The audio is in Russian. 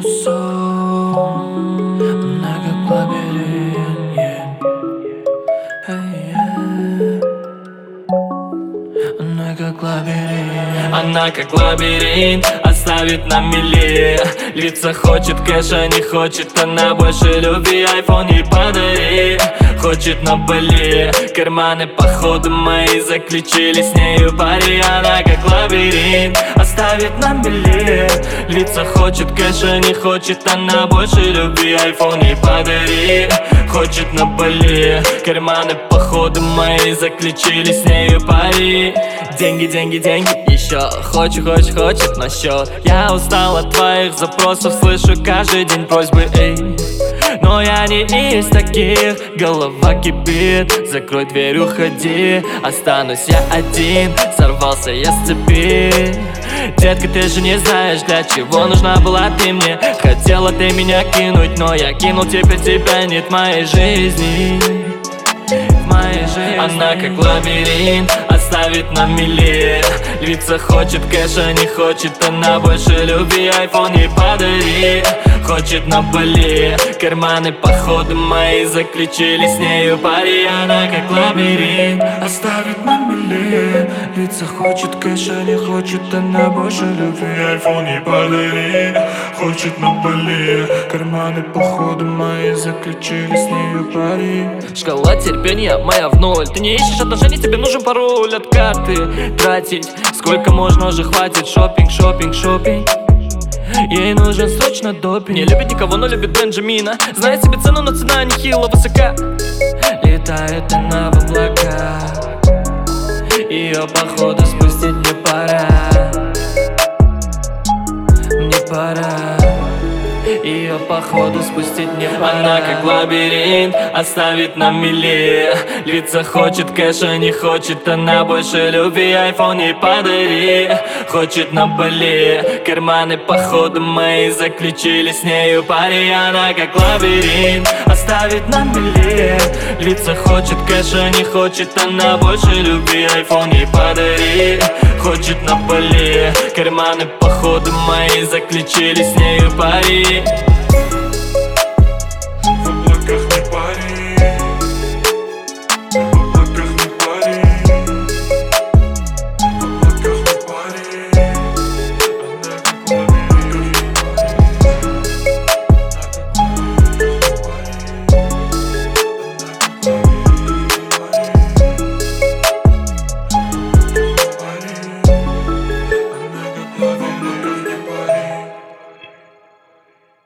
сон, она как лабиринт, она как лабиринт. Она как лабиринт, оставит на мели. Лица хочет кэша, не хочет она больше любви. Айфон ей подари, хочет на Бали. Карманы походу мои заключили с нею пари. Она как лабиринт, оставит на мели. Лица хочет кэша, не хочет она больше любви. Айфон ей подари, хочет на Бали. Карманы походу мои заключили с нею пари. Деньги, деньги, деньги, еще хочет на счет. Я устал от твоих запросов, слышу каждый день просьбы, эй. Но я не из таких, голова кипит. Закрой дверь, уходи, останусь я один. Сорвался я с цепи. Детка, ты же не знаешь, для чего нужна была ты мне. Хотела ты меня кинуть, но я кинул, теперь тебя нет в моей жизни. Она как лабиринт, оставит на мели. Лица хочет кэша, не хочет она больше любви. Айфон ей подари, хочет на Бали. Карманы походу мои заключили с нею пари. Она как лабиринт, оставит на мели. Лица хочет кэша, не хочет она больше любви. Айфон ей подари, хочет на Бали. Карманы походу мои заключили с нею пари. Шкала терпения моя в ноль. Ты не ищешь отношений, тебе нужен пароль от карты. Тратить сколько можно, уже хватит. Шопинг, шопинг, шопинг. Ей нужен срочно допинг. Не любит никого, но любит Бенджамина. Знает себе цену, но цена нехило высока. Летает она в облака, ее походу спустить мне пора. Мне пора, ее походу спустить мне пора. Она как лабиринт, оставит на мели. Лица хочет кэша, не хочет она больше любви. Айфон ей подари, хочет на Бали. Карманы походу мои заключили с нею пари. Она как лабиринт, оставит на мели. Лица хочет кэша, не хочет она больше любви. Айфон ей подари, хочет на Бали. Карманы походу мои заключили с нею пари.